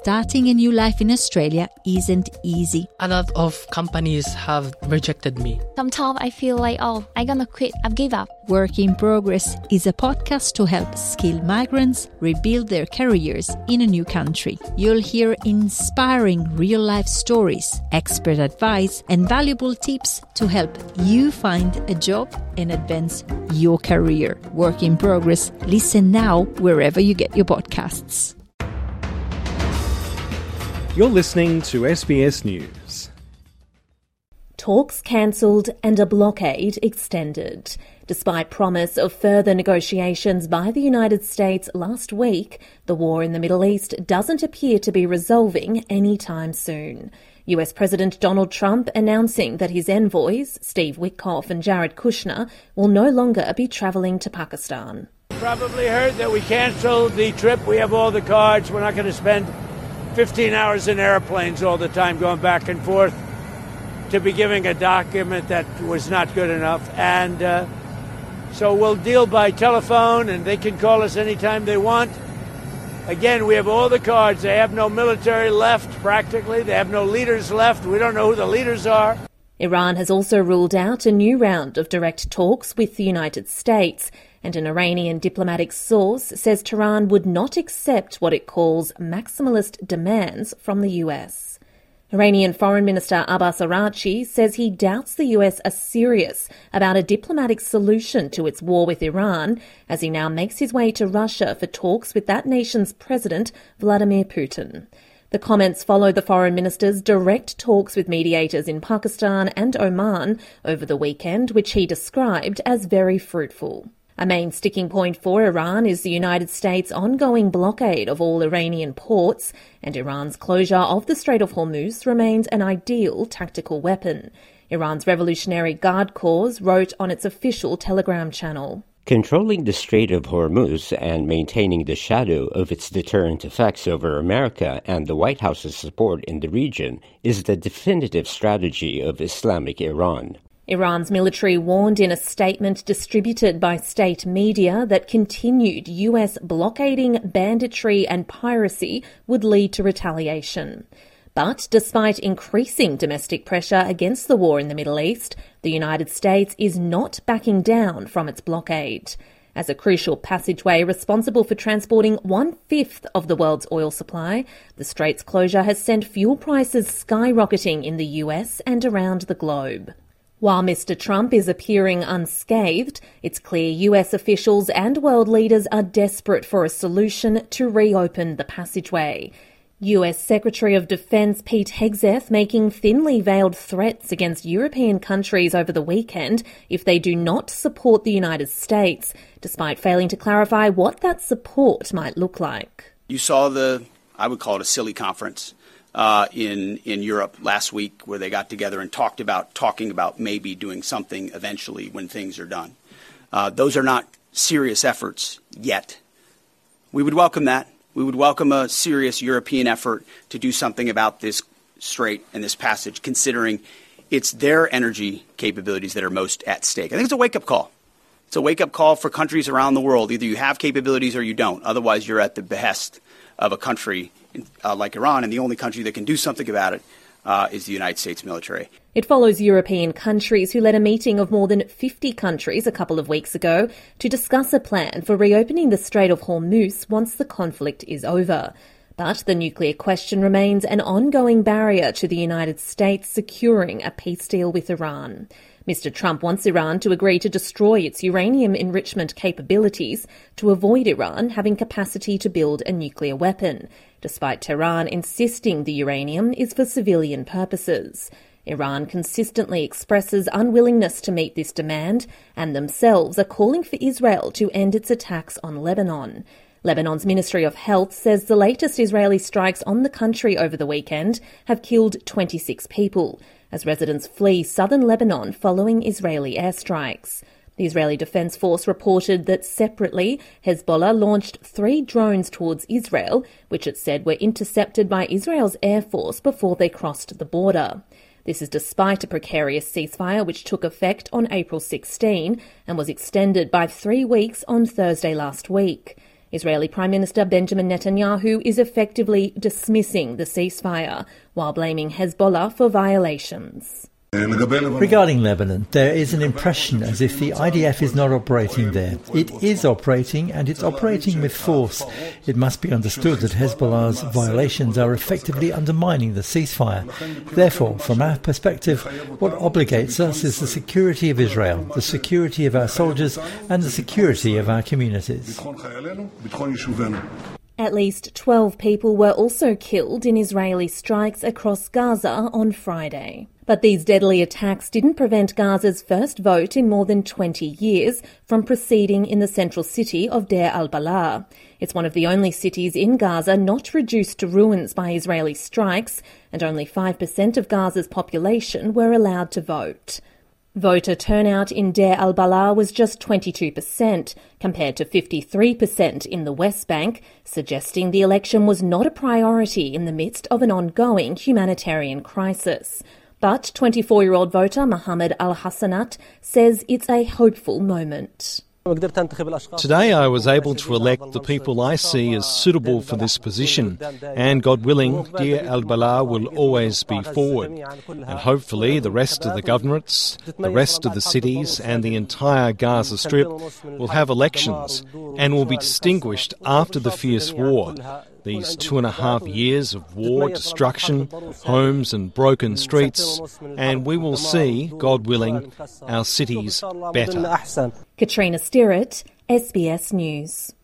starting a new life in Australia isn't easy. A lot of companies have rejected me. Sometimes I feel like, I'm gonna quit, I've give up. Work in Progress is a podcast to help skilled migrants rebuild their careers in a new country. You'll hear inspiring real-life stories, expert advice, and valuable tips to help you find a job and advance your career. Work in Progress. Listen now wherever you get your podcasts. You're listening to SBS News. Talks cancelled and a blockade extended. Despite promise of further negotiations by the United States last week, the war in the Middle East doesn't appear to be resolving anytime soon. US President Donald Trump announcing that his envoys, Steve Witkoff and Jared Kushner, will no longer be travelling to Pakistan. Probably heard that we cancelled the trip. We have all the cards. We're not going to spend 15 hours in airplanes all the time going back and forth to be giving a document that was not good enough. And so we'll deal by telephone, and they can call us anytime they want. Again, we have all the cards. They have no military left, practically. They have no leaders left. We don't know who the leaders are. Iran has also ruled out a new round of direct talks with the United States, and an Iranian diplomatic source says Tehran would not accept what it calls maximalist demands from the US. Iranian Foreign Minister Abbas Araghchi says he doubts the US are serious about a diplomatic solution to its war with Iran, as he now makes his way to Russia for talks with that nation's president, Vladimir Putin. The comments follow the foreign minister's direct talks with mediators in Pakistan and Oman over the weekend, which he described as very fruitful. A main sticking point for Iran is the United States' ongoing blockade of all Iranian ports, and Iran's closure of the Strait of Hormuz remains an ideal tactical weapon. Iran's Revolutionary Guard Corps wrote on its official Telegram channel. Controlling the Strait of Hormuz and maintaining the shadow of its deterrent effects over America and the White House's support in the region is the definitive strategy of Islamic Iran. Iran's military warned in a statement distributed by state media that continued US blockading, banditry and piracy would lead to retaliation. But despite increasing domestic pressure against the war in the Middle East, the United States is not backing down from its blockade. As a crucial passageway responsible for transporting 1/5 of the world's oil supply, the strait's closure has sent fuel prices skyrocketing in the US and around the globe. While Mr. Trump is appearing unscathed, it's clear US officials and world leaders are desperate for a solution to reopen the passageway. US Secretary of Defense Pete Hegseth making thinly veiled threats against European countries over the weekend if they do not support the United States, despite failing to clarify what that support might look like. You saw I would call it a silly conference in Europe last week, where they got together and talking about maybe doing something eventually when things are done. Those are not serious efforts yet. We would welcome that. We would welcome a serious European effort to do something about this strait and this passage, considering it's their energy capabilities that are most at stake. I think it's a wake-up call. It's a wake-up call for countries around the world. Either you have capabilities or you don't. Otherwise, you're at the behest of a country like Iran, and the only country that can do something about it is the United States military. It follows European countries who led a meeting of more than 50 countries a couple of weeks ago to discuss a plan for reopening the Strait of Hormuz once the conflict is over. But the nuclear question remains an ongoing barrier to the United States securing a peace deal with Iran. Mr. Trump wants Iran to agree to destroy its uranium enrichment capabilities to avoid Iran having capacity to build a nuclear weapon, despite Tehran insisting the uranium is for civilian purposes. Iran consistently expresses unwillingness to meet this demand and themselves are calling for Israel to end its attacks on Lebanon. Lebanon's Ministry of Health says the latest Israeli strikes on the country over the weekend have killed 26 people, as residents flee southern Lebanon following Israeli airstrikes. The Israeli Defense Force reported that separately, Hezbollah launched 3 drones towards Israel, which it said were intercepted by Israel's Air Force before they crossed the border. This is despite a precarious ceasefire which took effect on April 16 and was extended by 3 weeks on Thursday last week. Israeli Prime Minister Benjamin Netanyahu is effectively dismissing the ceasefire, while blaming Hezbollah for violations. Regarding Lebanon, there is an impression as if the IDF is not operating there. It is operating, and it's operating with force. It must be understood that Hezbollah's violations are effectively undermining the ceasefire. Therefore, from our perspective, what obligates us is the security of Israel, the security of our soldiers, and the security of our communities. At least 12 people were also killed in Israeli strikes across Gaza on Friday. But these deadly attacks didn't prevent Gaza's first vote in more than 20 years from proceeding in the central city of Deir al-Balah. It's one of the only cities in Gaza not reduced to ruins by Israeli strikes, and only 5% of Gaza's population were allowed to vote. Voter turnout in Deir al-Balah was just 22%, compared to 53% in the West Bank, suggesting the election was not a priority in the midst of an ongoing humanitarian crisis. But 24-year-old voter Mohammed Al-Hassanat says it's a hopeful moment. Today I was able to elect the people I see as suitable for this position, and God willing, Deir al-Balah will always be forward. And hopefully the rest of the governorates, the rest of the cities and the entire Gaza Strip will have elections and will be distinguished after the fierce war. These 2.5 years of war, destruction, homes and broken streets, and we will see, God willing, our cities better. Katrina Stirrett, SBS News.